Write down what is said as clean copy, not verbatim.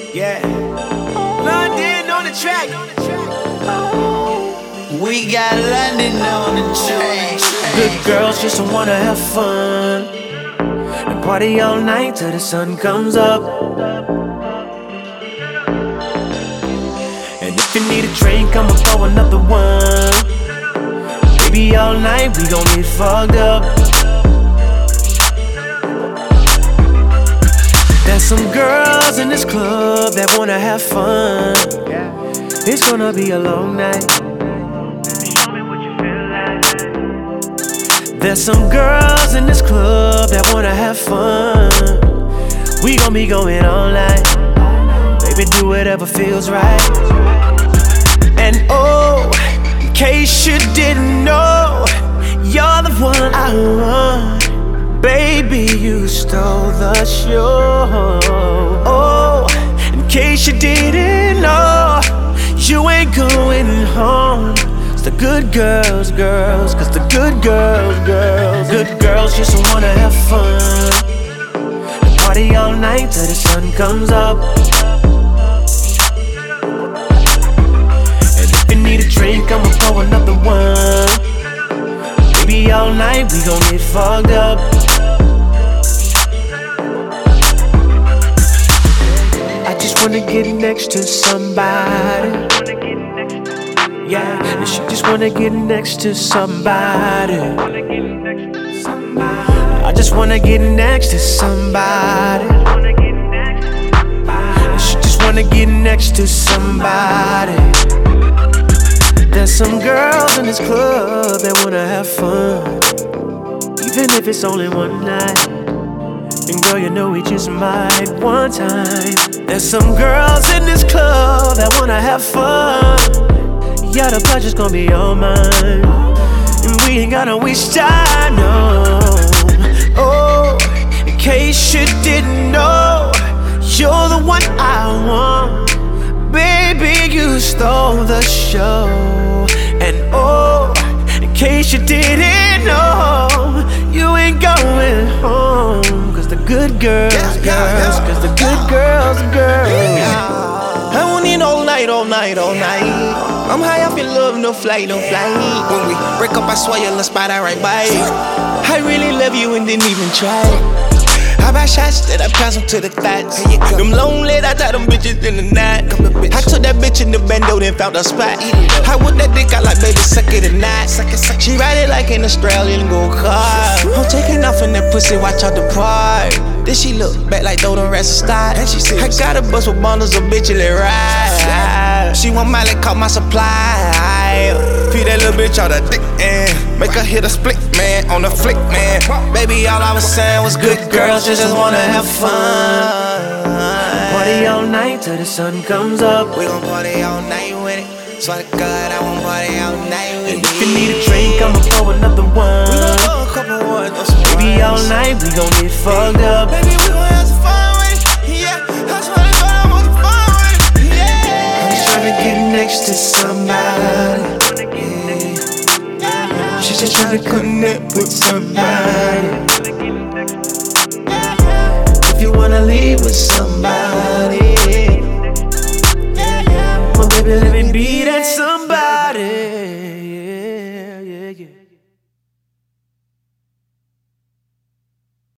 Yeah. London on the track. We got London on the track. Good girls just wanna have fun and party all night till the sun comes up. And if you need a drink, I'ma pour another one. Baby, all night we gon' get fucked up. There's some girls in this club that wanna have fun. It's gonna be a long night. Show me what you feel like. There's some girls in this club that wanna have fun. We gon' be going all night. Baby, do whatever feels right. And oh, in case you didn't know, you're the one I want. Baby, you stole the show. Oh, in case you didn't know, you ain't going home. It's the good girls, cause the good girls just wanna have fun and party all night till the sun comes up. And if you need a drink, I'ma pour another one. Baby, all night we gon' get fucked up. I just wanna get next to somebody. Yeah, and she just wanna get next to somebody. I just wanna get next to somebody. And she just wanna get next to somebody. There's some girls in this club that wanna have fun, even if it's only one night. And girl, you know we just might one time. There's some girls in this club that wanna have fun. Yeah, the pleasure's gonna be all mine, and we ain't gotta waste time, no. Oh, in case you didn't know, you're the one I want. Baby, you stole the show. And oh, in case you didn't know, you ain't going home. Cause the good girls, cause the good girls. I want it all night, all night, all night. I'm high off your love, no flight, no flight. When we break up, I swear you'll spot I right by. I really love you and didn't even try. I buy shots that I pass them to the thoughts. Them lonely, I tie them bitches in the night. I took that bitch in the bando, then found a spot. I whip that dick out like baby, suck it tonight. She ride it like an Australian go-kart. I'm taking off in that pussy, watch out depart. Then she look back like though the rest start. I got a bus with bundles of bitches that ride. She want Miley, caught my supply. Feed that little bitch on the dick and make her hit a split, man, on the flick, man. Baby, all I was saying was good girls just wanna have fun. Party all night till the sun comes up. We gon' party all night with it. Swear to God, I won't party all night with it. And if you need a drink, I'ma pour another one. We gon' pour a couple ones, baby, all night we gon' get fucked up. Baby, we gon' have some fun with it. Yeah, that's what I want some fun with it. Yeah. I'm just tryna get next to somebody. She's just tryna connect with somebody. If you wanna leave with somebody, well, baby, let me be that somebody.